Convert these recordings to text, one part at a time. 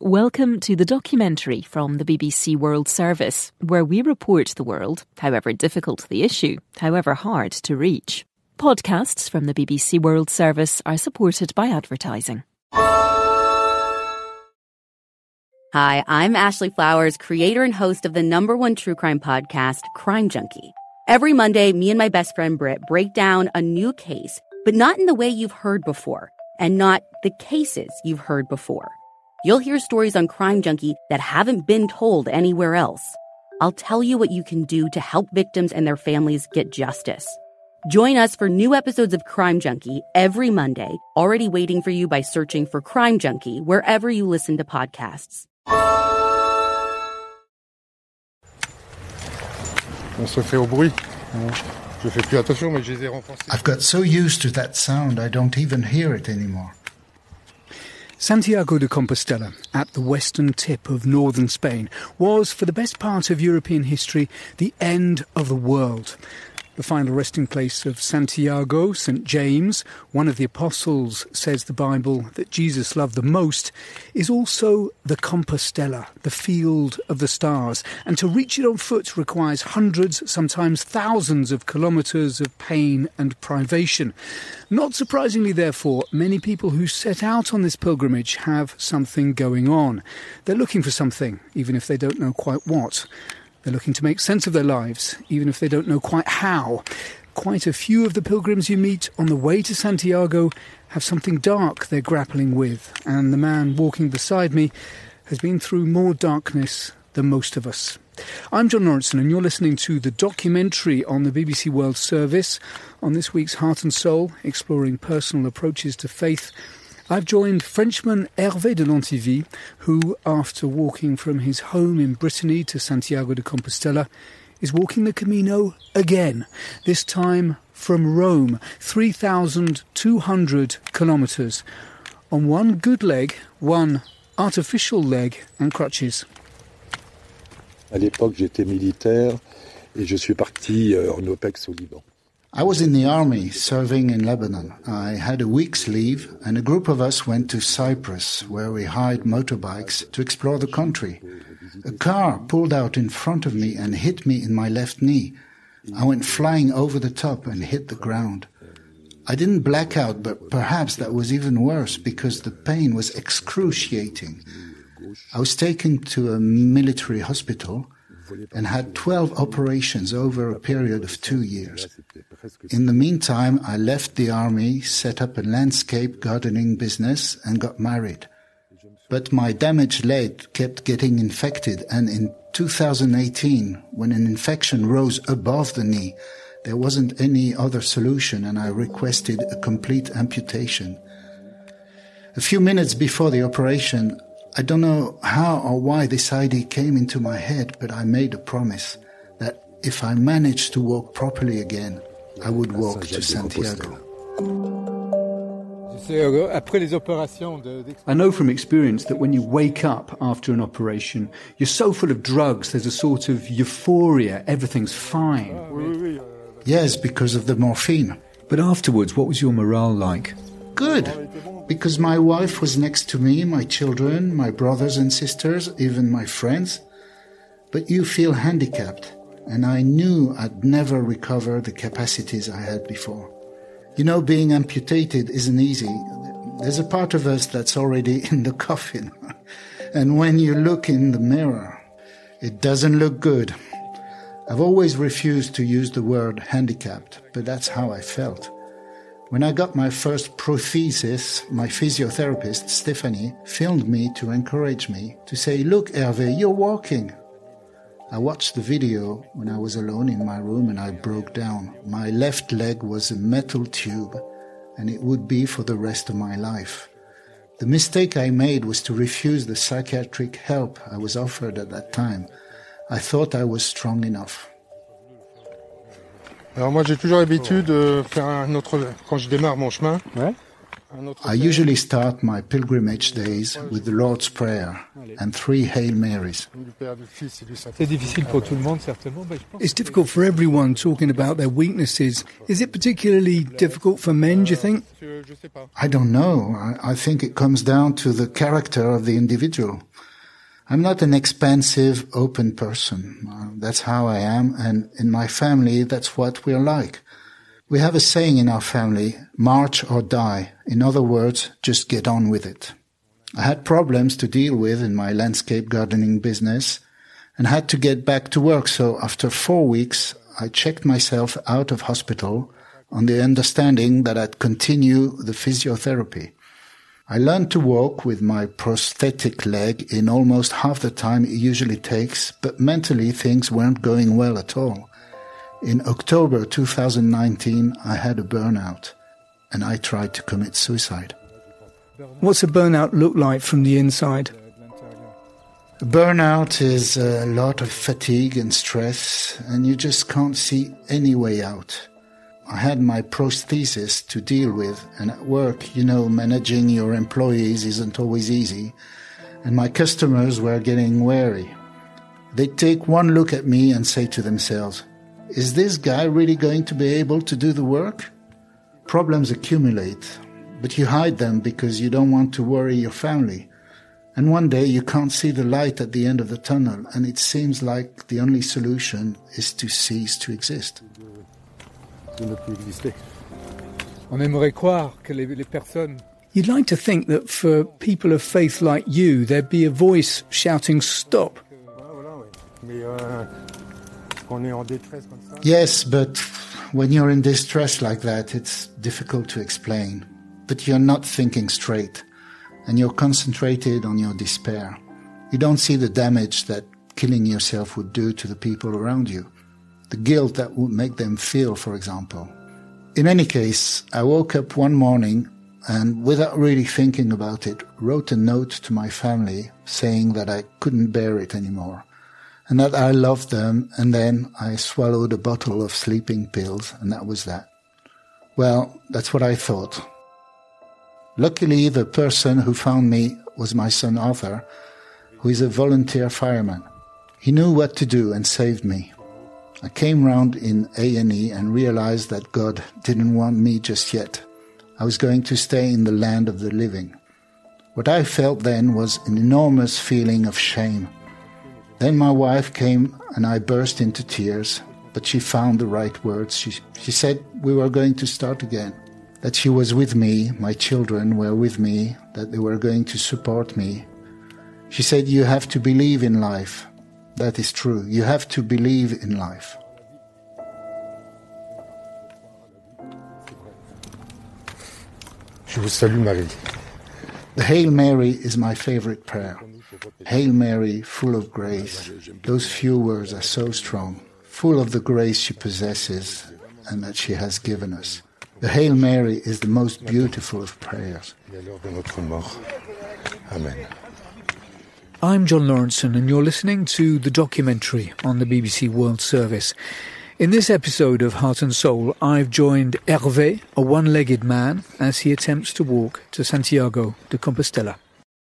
Welcome to the documentary from the BBC World Service, where we report the world, however difficult the issue, however hard to reach. Podcasts from the BBC World Service are supported by advertising. Hi, I'm Ashley Flowers, creator and host of the #1 true crime podcast, Crime Junkie. Every Monday, me and my best friend Britt break down a new case, but not in the way you've heard before, and not the cases you've heard before. You'll hear stories on Crime Junkie that haven't been told anywhere else. I'll tell you what you can do to help victims and their families get justice. Join us for new episodes of Crime Junkie every Monday, already waiting for you by searching for Crime Junkie wherever you listen to podcasts. On se fait au bruit. Je fais plus attention, mais je les ai renforcés. I've got so used to that sound I don't even hear it anymore. Santiago de Compostela, at the western tip of northern Spain, was, for the best part of European history, the end of the world. The final resting place of Santiago, St. James, one of the apostles, says the Bible, that Jesus loved the most, is also the Compostela, the field of the stars. And to reach it on foot requires hundreds, sometimes thousands of kilometres of pain and privation. Not surprisingly, therefore, many people who set out on this pilgrimage have something going on. They're looking for something, even if they don't know quite what. They're looking to make sense of their lives, even if they don't know quite how. Quite a few of the pilgrims you meet on the way to Santiago have something dark they're grappling with, and the man walking beside me has been through more darkness than most of us. I'm John Lawrenson, and you're listening to the documentary on the BBC World Service. On this week's Heart and Soul, exploring personal approaches to faith, I've joined Frenchman Hervé de Lontivy, who, after walking from his home in Brittany to Santiago de Compostela, is walking the Camino again, this time from Rome, 3,200 kilometres, on one good leg, one artificial leg and crutches. À l'époque, j'étais militaire et je suis parti en OPEX au Liban. I was in the army serving in Lebanon. I had a week's leave and a group of us went to Cyprus, where we hired motorbikes to explore the country. A car pulled out in front of me and hit me in my left knee. I went flying over the top and hit the ground. I didn't black out, but perhaps that was even worse because the pain was excruciating. I was taken to a military hospital and had 12 operations over a period of 2 years. In the meantime, I left the army, set up a landscape gardening business and got married. But my damaged leg kept getting infected, and in 2018, when an infection rose above the knee, there wasn't any other solution and I requested a complete amputation. A few minutes before the operation, I don't know how or why this idea came into my head, but I made a promise that if I managed to walk properly again, I would walk to Santiago. I know from experience that when you wake up after an operation, you're so full of drugs, there's a sort of euphoria, everything's fine. Yes, because of the morphine. But afterwards, what was your morale like? Good, because my wife was next to me, my children, my brothers and sisters, even my friends. But you feel handicapped, and I knew I'd never recover the capacities I had before. You know, being amputated isn't easy. There's a part of us that's already in the coffin. And when you look in the mirror, it doesn't look good. I've always refused to use the word handicapped, but that's how I felt. When I got my first prosthesis, my physiotherapist, Stephanie, filmed me to encourage me, to say, "Look, Hervé, you're walking." I watched the video when I was alone in my room and I broke down. My left leg was a metal tube, and it would be for the rest of my life. The mistake I made was to refuse the psychiatric help I was offered at that time. I thought I was strong enough. Alors moi j'ai toujours l'habitude de faire quand je démarre mon chemin, I usually start my pilgrimage days with the Lord's Prayer and 3 Hail Marys. It's difficult for everyone talking about their weaknesses. Is it particularly difficult for men, do you think? I don't know. I think it comes down to the character of the individual. I'm not an expansive, open person. That's how I am, and in my family, that's what we're like. We have a saying in our family, march or die. In other words, just get on with it. I had problems to deal with in my landscape gardening business and had to get back to work. So after 4 weeks, I checked myself out of hospital on the understanding that I'd continue the physiotherapy. I learned to walk with my prosthetic leg in almost half the time it usually takes, but mentally things weren't going well at all. In October 2019, I had a burnout, and I tried to commit suicide. What's a burnout look like from the inside? A burnout is a lot of fatigue and stress, and you just can't see any way out. I had my prosthesis to deal with, and at work, managing your employees isn't always easy, and my customers were getting wary. They'd take one look at me and say to themselves, "Is this guy really going to be able to do the work?" Problems accumulate, but you hide them because you don't want to worry your family. And one day you can't see the light at the end of the tunnel, and it seems like the only solution is to cease to exist. You'd like to think that for people of faith like you, there'd be a voice shouting, "Stop." Yes, but when you're in distress like that, it's difficult to explain. But you're not thinking straight, and you're concentrated on your despair. You don't see the damage that killing yourself would do to the people around you, the guilt that would make them feel, for example. In any case, I woke up one morning and, without really thinking about it, wrote a note to my family saying that I couldn't bear it anymore, and that I loved them, and then I swallowed a bottle of sleeping pills, and that was that. Well, that's what I thought. Luckily, the person who found me was my son Arthur, who is a volunteer fireman. He knew what to do and saved me. I came round in A&E and realized that God didn't want me just yet. I was going to stay in the land of the living. What I felt then was an enormous feeling of shame. Then my wife came and I burst into tears, but she found the right words. She said we were going to start again, that she was with me, my children were with me, that they were going to support me. She said, "You have to believe in life." That is true. You have to believe in life. Je vous salue, Marie. The Hail Mary is my favorite prayer. Hail Mary, full of grace. Those few words are so strong, full of the grace she possesses and that she has given us. The Hail Mary is the most beautiful of prayers. Amen. I'm John Lawrenson, and you're listening to The Documentary on the BBC World Service. In this episode of Heart and Soul, I've joined Hervé, a one-legged man, as he attempts to walk to Santiago de Compostela.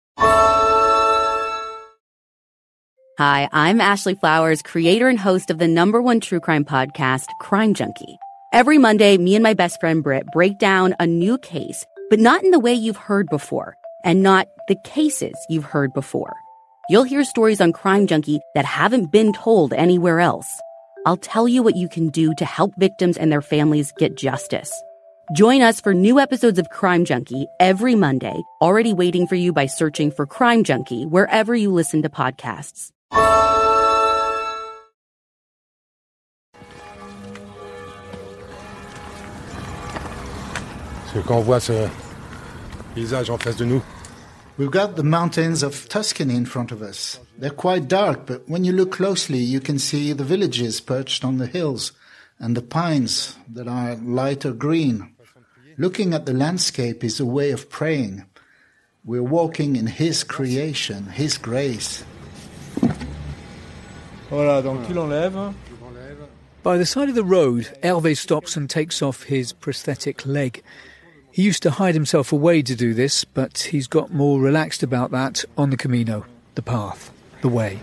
Hi, I'm Ashley Flowers, creator and host of the #1 true crime podcast, Crime Junkie. Every Monday, me and my best friend Britt break down a new case, but not in the way you've heard before, and not the cases you've heard before. You'll hear stories on Crime Junkie that haven't been told anywhere else. I'll tell you what you can do to help victims and their families get justice. Join us for new episodes of Crime Junkie every Monday, already waiting for you by searching for Crime Junkie wherever you listen to podcasts. Quand on voit ce paysage en face de nous, we've got the mountains of Tuscany in front of us. They're quite dark, but when you look closely, you can see the villages perched on the hills and the pines that are lighter green. Looking at the landscape is a way of praying. We're walking in His creation, His grace. Voilà, donc tu l'enlèves. By the side of the road, Hervé stops and takes off his prosthetic leg. He used to hide himself away to do this, but he's got more relaxed about that on the Camino, the path, the way.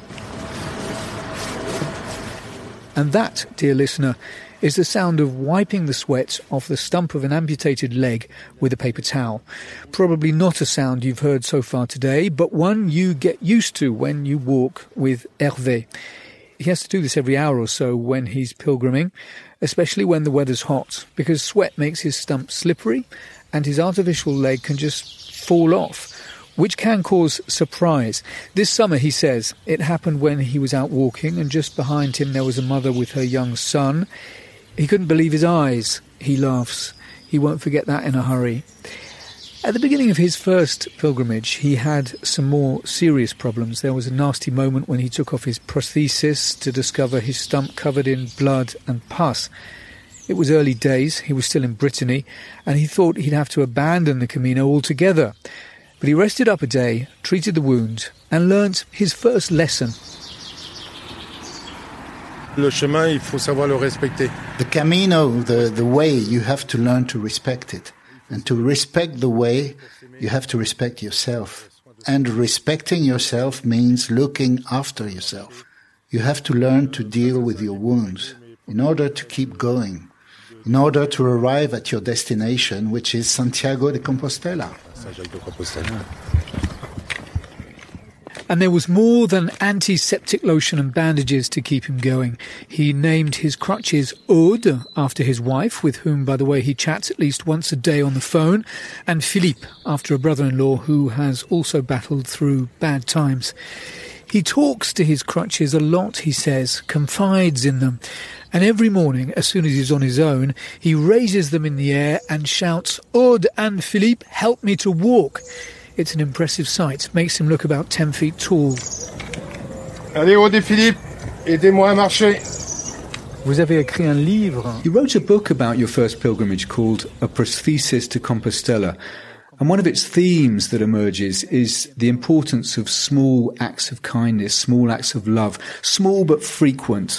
And that, dear listener, is the sound of wiping the sweat off the stump of an amputated leg with a paper towel. Probably not a sound you've heard so far today, but one you get used to when you walk with Hervé. He has to do this every hour or so when he's pilgriming, especially when the weather's hot, because sweat makes his stump slippery and his artificial leg can just fall off, which can cause surprise. This summer, he says, it happened when he was out walking and just behind him there was a mother with her young son. He couldn't believe his eyes. He laughs. He won't forget that in a hurry. At the beginning of his first pilgrimage, he had some more serious problems. There was a nasty moment when he took off his prosthesis to discover his stump covered in blood and pus. It was early days. He was still in Brittany, and he thought he'd have to abandon the Camino altogether. But he rested up a day, treated the wound, and learnt his first lesson. Le chemin, il faut savoir le respecter. The Camino, the way, you have to learn to respect it. And to respect the way, you have to respect yourself. And respecting yourself means looking after yourself. You have to learn to deal with your wounds in order to keep going, in order to arrive at your destination, which is Santiago de Compostela. And there was more than antiseptic lotion and bandages to keep him going. He named his crutches Aude, after his wife, with whom, by the way, he chats at least once a day on the phone, and Philippe, after a brother-in-law who has also battled through bad times. He talks to his crutches a lot, he says, confides in them. And every morning, as soon as he's on his own, he raises them in the air and shouts, Aude and Philippe, help me to walk. It's an impressive sight. Makes him look about 10 feet tall. Allez, Aude et Philippe, aidez-moi à marcher. Vous avez écrit un livre. You wrote a book about your first pilgrimage called A Prosthesis to Compostela. And one of its themes that emerges is the importance of small acts of kindness, small acts of love, small but frequent.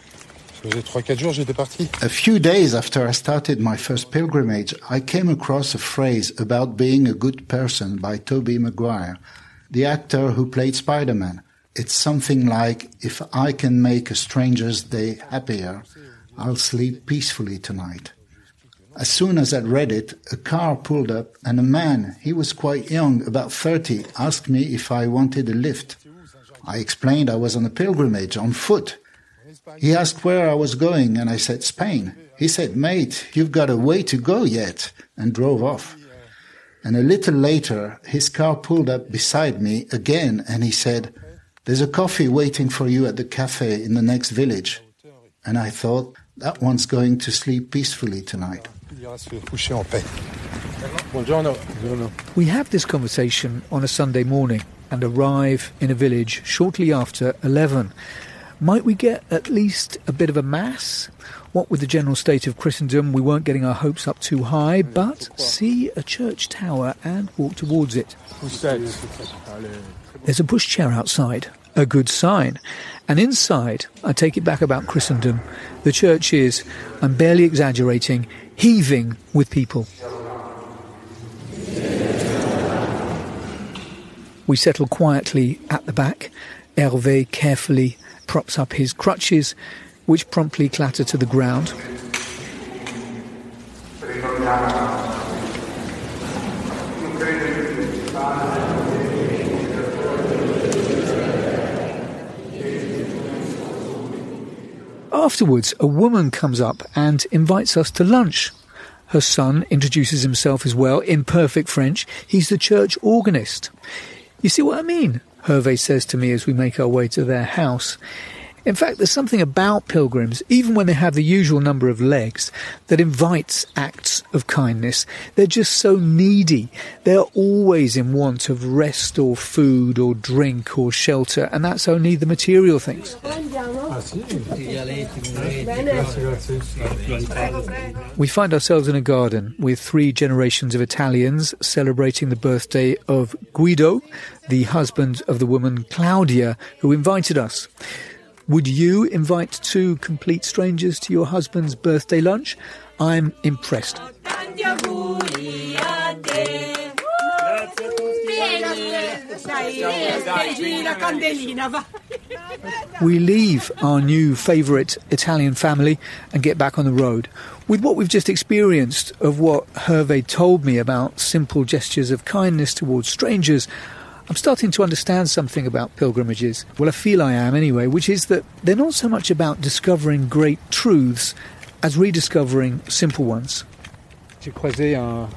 A few days after I started my first pilgrimage, I came across a phrase about being a good person by Tobey Maguire, the actor who played Spider-Man. It's something like, if I can make a stranger's day happier, I'll sleep peacefully tonight. As soon as I read it, a car pulled up and a man, he was quite young, about 30, asked me if I wanted a lift. I explained I was on a pilgrimage on foot. He asked where I was going, and I said Spain. He said, mate, you've got a way to go yet, and drove off. And a little later, his car pulled up beside me again, and he said, there's a coffee waiting for you at the cafe in the next village. And I thought, that one's going to sleep peacefully tonight. We have this conversation on a Sunday morning and arrive in a village shortly after 11. Might we get at least a bit of a mass? What with the general state of Christendom, we weren't getting our hopes up too high, but see a church tower and walk towards it. There's a pushchair outside, a good sign. And inside, I take it back about Christendom, the church is, I'm barely exaggerating, heaving with people. We settle quietly at the back. Hervé carefully props up his crutches, which promptly clatter to the ground. Afterwards, a woman comes up and invites us to lunch. Her son introduces himself as well in perfect French. He's the church organist. You see what I mean? Hervé says to me as we make our way to their house. In fact, there's something about pilgrims, even when they have the usual number of legs, that invites acts of kindness. They're just so needy. They're always in want of rest or food or drink or shelter, and that's only the material things. We find ourselves in a garden with 3 generations of Italians celebrating the birthday of Guido, the husband of the woman Claudia, who invited us. Would you invite 2 complete strangers to your husband's birthday lunch? I'm impressed. We leave our new favourite Italian family and get back on the road. With what we've just experienced of what Hervé told me about simple gestures of kindness towards strangers, I'm starting to understand something about pilgrimages. Well, I feel I am anyway, which is that they're not so much about discovering great truths as rediscovering simple ones. The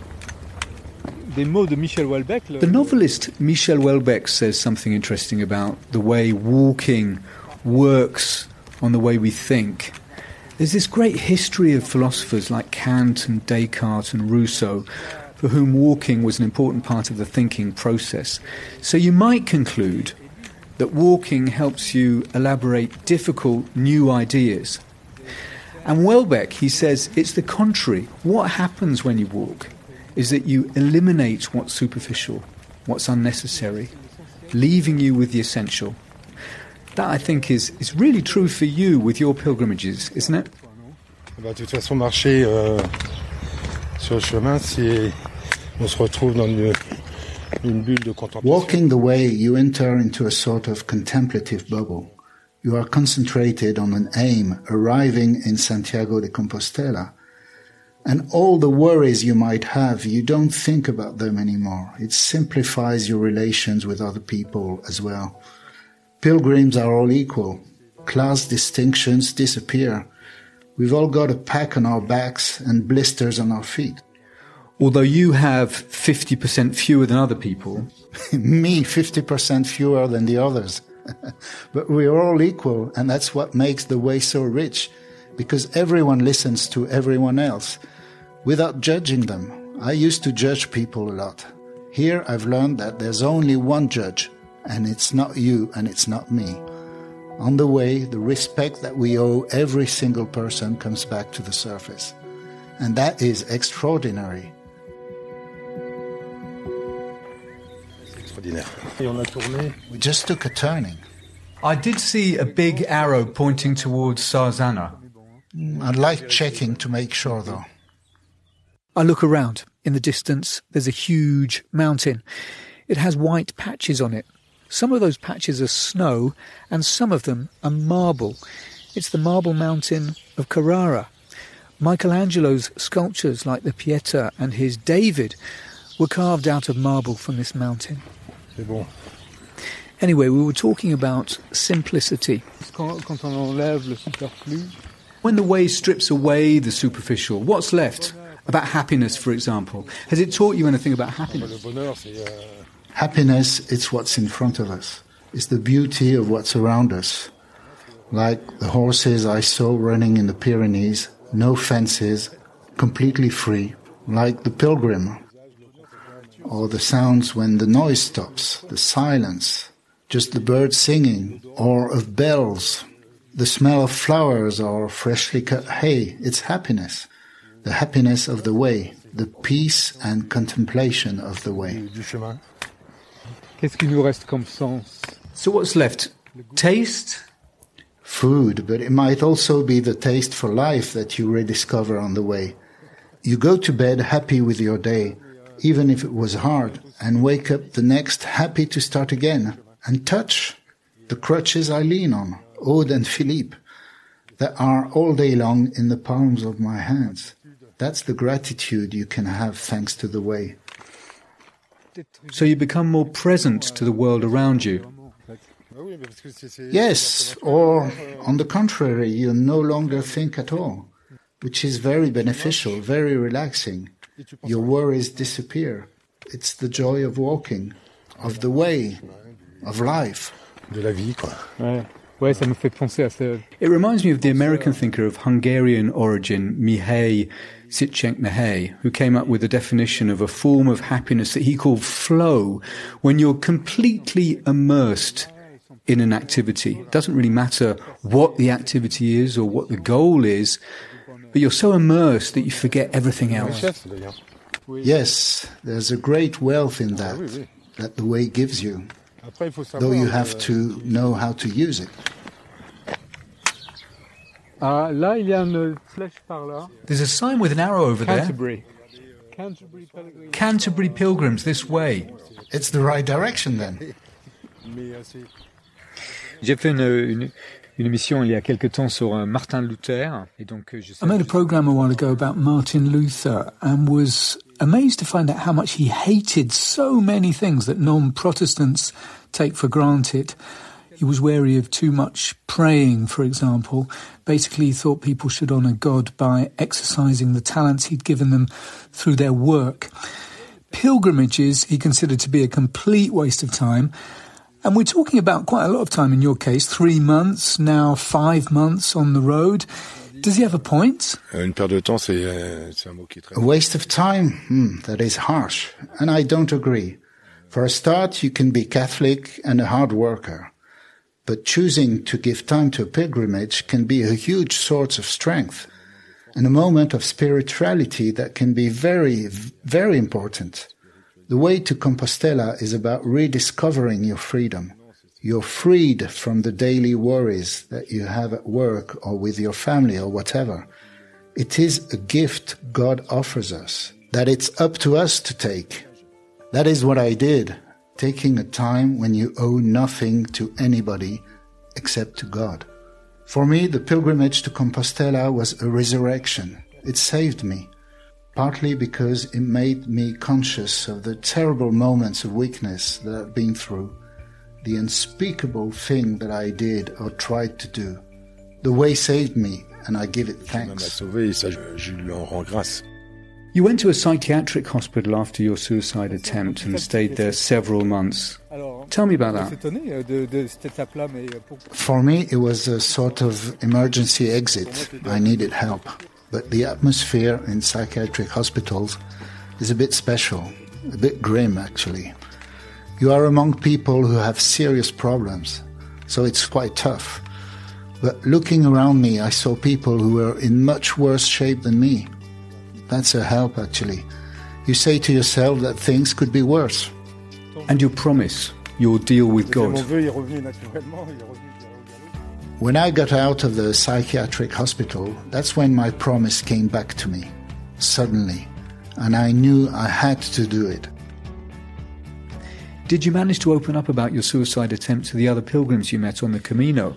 novelist Michel Houellebecq says something interesting about the way walking works on the way we think. There's this great history of philosophers like Kant and Descartes and Rousseau, for whom walking was an important part of the thinking process. So you might conclude that walking helps you elaborate difficult new ideas. And Houellebecq, he says, it's the contrary. What happens when you walk is that you eliminate what's superficial, what's unnecessary, leaving you with the essential. That, I think, is really true for you with your pilgrimages, isn't it? De toute façon, marcher sur le chemin, on se retrouve dans une bulle de contemplation. Walking the way, you enter into a sort of contemplative bubble. You are concentrated on an aim, arriving in Santiago de Compostela. And all the worries you might have, you don't think about them anymore. It simplifies your relations with other people as well. Pilgrims are all equal. Class distinctions disappear. We've all got a pack on our backs and blisters on our feet. Although you have 50% fewer than other people. Me, 50% fewer than the others. But we're all equal, and that's what makes the way so rich, because everyone listens to everyone else, without judging them. I used to judge people a lot. Here I've learned that there's only one judge, and it's not you and it's not me. On the way, the respect that we owe every single person comes back to the surface. And that is extraordinary. We just took a turning. I did see a big arrow pointing towards Sarzana. I'd like checking to make sure, though. I look around. In the distance, there's a huge mountain. It has white patches on it. Some of those patches are snow, and some of them are marble. It's the Marble Mountain of Carrara. Michelangelo's sculptures, like the Pieta and his David, were carved out of marble from this mountain. Anyway, we were talking about simplicity. When the way strips away the superficial, what's left? About happiness, for example. Has it taught you anything about happiness? Happiness, it's what's in front of us. It's the beauty of what's around us. Like the horses I saw running in the Pyrenees, no fences, completely free. Like the pilgrim. Or the sounds when the noise stops, the silence, just the birds singing, or of bells, the smell of flowers or freshly cut hay. It's happiness, the happiness of the way, the peace and contemplation of the way. So what's left? Taste? Food, but it might also be the taste for life that you rediscover on the way. You go to bed happy with your day, even if it was hard, and wake up the next happy to start again. And touch the crutches I lean on, Aude and Philippe, that are all day long in the palms of my hands. That's the gratitude you can have thanks to the way. So you become more present to the world around you. Yes, or on the contrary, you no longer think at all, which is very beneficial, very relaxing. Your worries disappear. It's the joy of walking, of the way, of life. De la vie, quoi. Ouais, ça me fait penser à ça. It reminds me of the American thinker of Hungarian origin, Mihaly Csikszentmihalyi, who came up with a definition of a form of happiness that he called flow, when you're completely immersed in an activity. It doesn't really matter what the activity is or what the goal is, but you're so immersed that you forget everything else. Yes, there's a great wealth in that the way gives you, though you have to know how to use it. There's a sign with an arrow over Canterbury. there. Canterbury Pilgrims this way. It's the right direction then. J'ai fait une émission il y a quelque temps sur Martin Luther. Et donc, I made a program a while ago about Martin Luther and was amazed to find out how much he hated so many things that non-Protestants take for granted. He was wary of too much praying, for example. Basically, he thought people should honour God by exercising the talents he'd given them through their work. Pilgrimages he considered to be a complete waste of time. And we're talking about quite a lot of time in your case, 3 months, now 5 months on the road. Does he have a point? Une perte de temps, c'est un mot qui est très... A waste of time? That is harsh. And I don't agree. For a start, you can be Catholic and a hard worker. But choosing to give time to a pilgrimage can be a huge source of strength and a moment of spirituality that can be very, very important. The way to Compostela is about rediscovering your freedom. You're freed from the daily worries that you have at work or with your family or whatever. It is a gift God offers us that it's up to us to take. That is what I did, taking a time when you owe nothing to anybody except to God. For me, the pilgrimage to Compostela was a resurrection. It saved me, partly because it made me conscious of the terrible moments of weakness that I've been through, the unspeakable thing that I did or tried to do. The way saved me, and I give it thanks. You went to a psychiatric hospital after your suicide attempt and stayed there several months. Tell me about that. For me, it was a sort of emergency exit. I needed help. But the atmosphere in psychiatric hospitals is a bit special, a bit grim, actually. You are among people who have serious problems, so it's quite tough. But looking around me, I saw people who were in much worse shape than me. That's a help, actually. You say to yourself that things could be worse. And your promise, your deal with God. When I got out of the psychiatric hospital, that's when my promise came back to me, suddenly, and I knew I had to do it. Did you manage to open up about your suicide attempt to the other pilgrims you met on the Camino?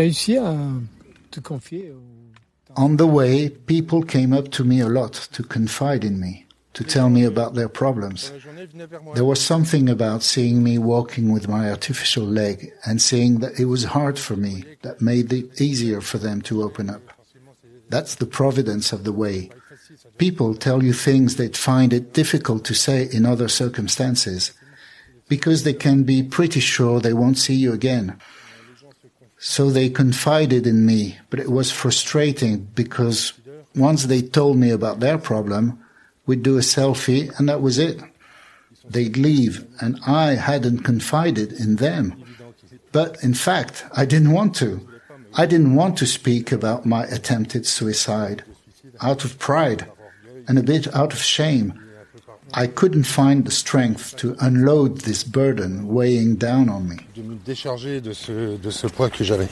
On the way, people came up to me a lot to confide in me, to tell me about their problems. There was something about seeing me walking with my artificial leg and seeing that it was hard for me that made it easier for them to open up. That's the providence of the way. People tell you things they'd find it difficult to say in other circumstances because they can be pretty sure they won't see you again. So they confided in me, but it was frustrating because once they told me about their problem, we'd do a selfie and that was it. They'd leave and I hadn't confided in them. But in fact, I didn't want to. I didn't want to speak about my attempted suicide. Out of pride and a bit out of shame, I couldn't find the strength to unload this burden weighing down on me. De me décharger de ce poids que j'avais.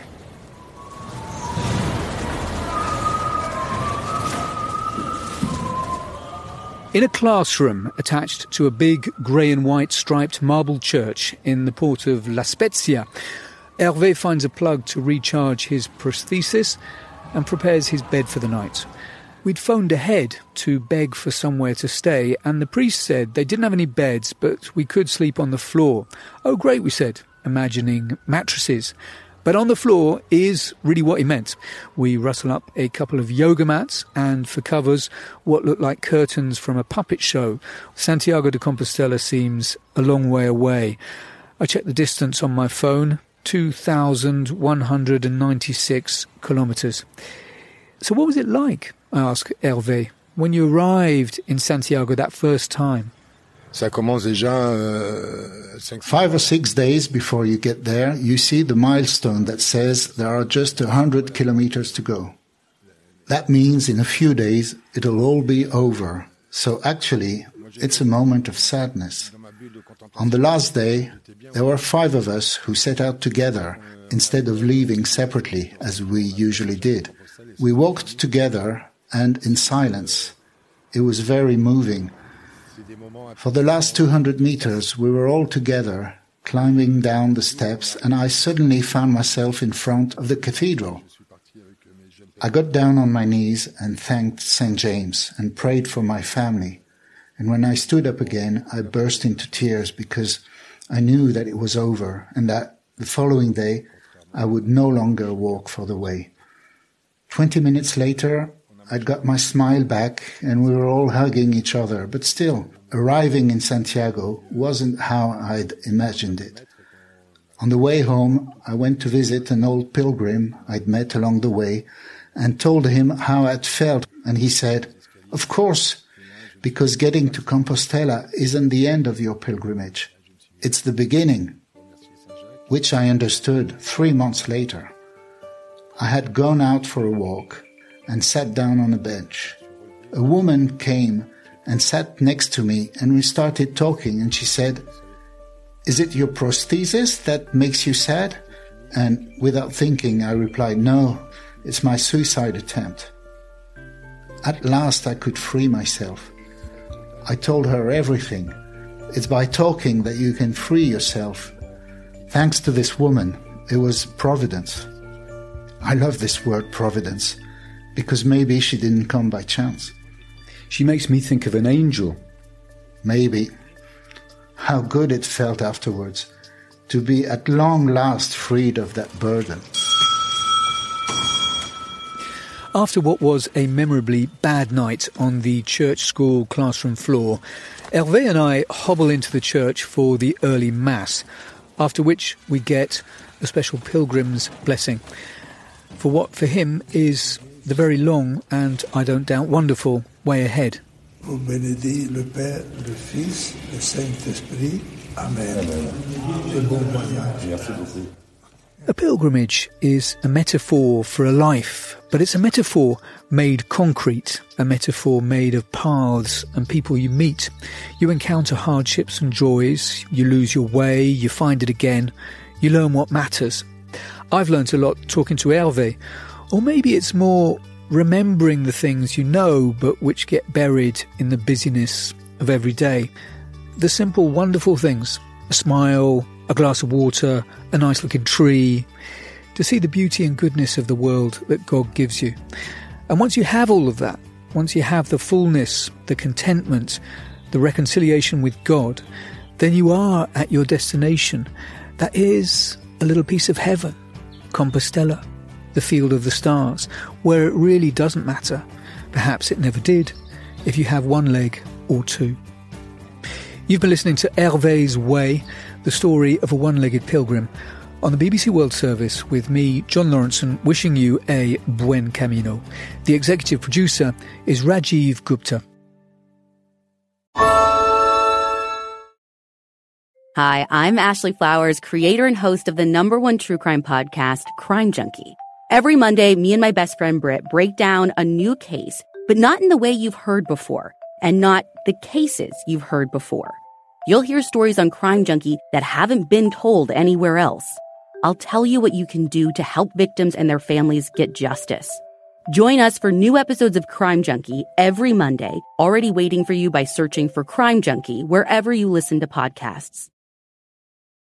In a classroom attached to a big grey and white striped marble church in the port of La Spezia, Hervé finds a plug to recharge his prosthesis and prepares his bed for the night. We'd phoned ahead to beg for somewhere to stay, and the priest said they didn't have any beds, but we could sleep on the floor. Oh, great, we said, imagining mattresses. But on the floor is really what he meant. We rustle up a couple of yoga mats and for covers what look like curtains from a puppet show. Santiago de Compostela seems a long way away. I checked the distance on my phone, 2,196 kilometres. So what was it like, I asked Hervé, when you arrived in Santiago that first time? Ça commence déjà 5 or 6 days before you get there, you see the milestone that says there are just 100 kilometers to go. That means in a few days it'll all be over. So actually, it's a moment of sadness. On the last day, there were 5 of us who set out together instead of leaving separately as we usually did. We walked together and in silence. It was very moving. For the last 200 meters, we were all together, climbing down the steps, and I suddenly found myself in front of the cathedral. I got down on my knees and thanked St. James and prayed for my family. And when I stood up again, I burst into tears because I knew that it was over and that the following day I would no longer walk for the way. 20 minutes later, I'd got my smile back and we were all hugging each other. But still, arriving in Santiago wasn't how I'd imagined it. On the way home, I went to visit an old pilgrim I'd met along the way and told him how I'd felt. And he said, "Of course, because getting to Compostela isn't the end of your pilgrimage. It's the beginning," which I understood 3 months later. I had gone out for a walk and sat down on a bench. A woman came and sat next to me and we started talking and she said, "Is it your prosthesis that makes you sad?" And without thinking I replied, "No, it's my suicide attempt." At last I could free myself. I told her everything. It's by talking that you can free yourself. Thanks to this woman, it was providence. I love this word providence, because maybe she didn't come by chance. She makes me think of an angel. Maybe. How good it felt afterwards to be at long last freed of that burden. After what was a memorably bad night on the church school classroom floor, Hervé and I hobble into the church for the early Mass, after which we get a special pilgrim's blessing for what for him is the very long and, I don't doubt, wonderful way ahead. Vous bénédis le Père, le Fils, le Saint-Esprit. Amen. Et bon voyage. Merci beaucoup. A pilgrimage is a metaphor for a life, but it's a metaphor made concrete, a metaphor made of paths and people you meet. You encounter hardships and joys, you lose your way, you find it again, you learn what matters. I've learnt a lot talking to Hervé, or maybe it's more remembering the things you know but which get buried in the busyness of every day. The simple, wonderful things, a smile, a glass of water, a nice-looking tree, to see the beauty and goodness of the world that God gives you. And once you have all of that, once you have the fullness, the contentment, the reconciliation with God, then you are at your destination. That is a little piece of heaven, Compostela, the field of the stars, where it really doesn't matter. Perhaps it never did, if you have one leg or two. You've been listening to Hervé's Way, the story of a one-legged pilgrim, on the BBC World Service with me, John Lawrenson, wishing you a buen camino. The executive producer is Rajiv Gupta. Hi, I'm Ashley Flowers, creator and host of the #1 true crime podcast, Crime Junkie. Every Monday, me and my best friend Britt break down a new case, but not in the way you've heard before, and not the cases you've heard before. You'll hear stories on Crime Junkie that haven't been told anywhere else. I'll tell you what you can do to help victims and their families get justice. Join us for new episodes of Crime Junkie every Monday, already waiting for you by searching for Crime Junkie wherever you listen to podcasts.